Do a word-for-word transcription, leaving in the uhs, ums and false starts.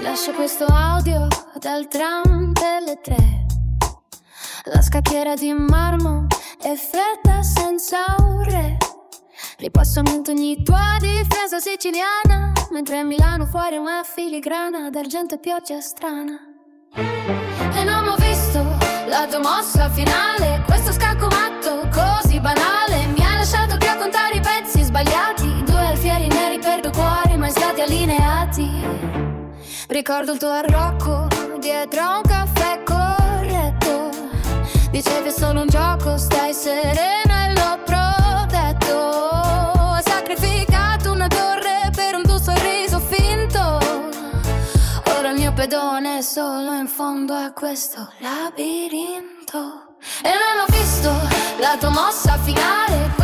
lascio questo audio dal tram delle tre. La scacchiera di marmo e fretta senza un re. Ripassamente ogni tua difesa siciliana, mentre a Milano fuori una filigrana d'argento e pioggia strana. E non ho visto la tua mossa finale, questo scacco matto così banale mi ha lasciato qui a contare i pezzi sbagliati. Due alfieri neri per due cuori mai stati allineati. Ricordo il tuo arrocco dietro a un caffè corretto. Dicevi è solo un gioco, stai sereno e l'ho protetto. Hai sacrificato una torre per un tuo sorriso finto. Ora il mio pedone è solo in fondo a questo labirinto. E non ho visto la tua mossa finale,